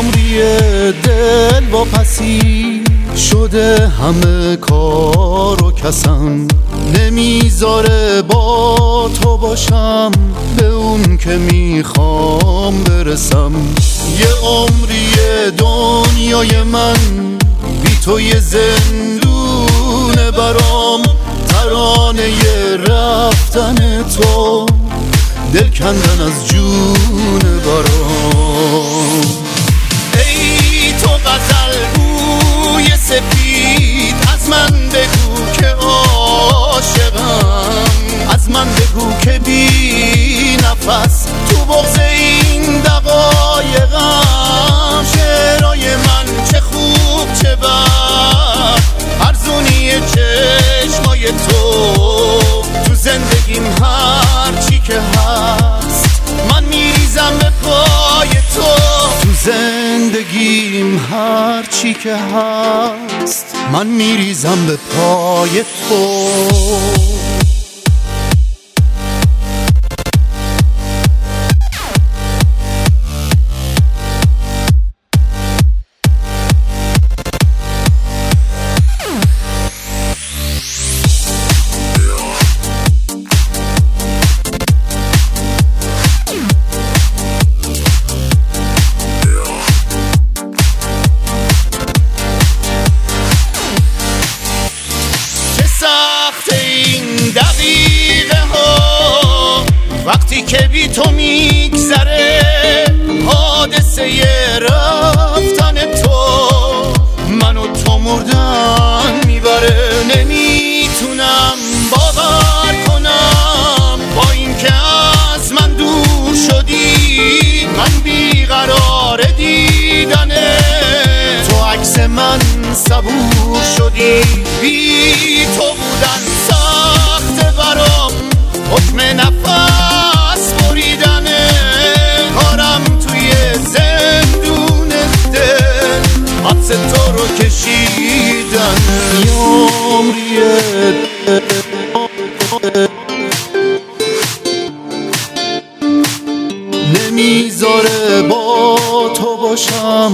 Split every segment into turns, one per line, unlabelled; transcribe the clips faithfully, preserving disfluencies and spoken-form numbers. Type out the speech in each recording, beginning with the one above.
عمری دل با پسی شده، همه کار و کسم نمیذاره با تو باشم، به اون که میخوام برسم. یه عمری دنیای من بی تو یه زندونه برام، ترانه رفتن تو دل کندن از جون برام. ای تو غزل بوی سپید، از من بگو که عاشقم، از من بگو که بی نفس تو بغض این دقایقم. شعرهای من چه خوب چه بد، ارزونی چشمای تو تو زندگیم هر چی که هست، من میریزم به پای تو. تو زندگیم هر چی که هست، من میریزم به پای تو. دقیقه ها وقتی که بی تو میگذره، حادثه رفتن تو منو تو مردن میبره. نمیتونم باور کنم با این که از من دور شدی، من بیقرار دیدنه تو، عکس من صبور شدی. بی تو بودن سخت برام، حکم نفس بریدنه، کارم توی زندون دل حبس تو رو کشیدنه. عمری نمیذاره با تو باشم،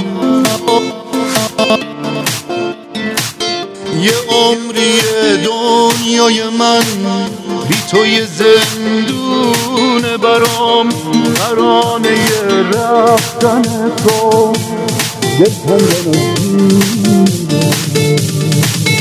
یه عمری دنیای من بی تو یه زندونه برام، ترانه رفتن تو دل کندن از جون.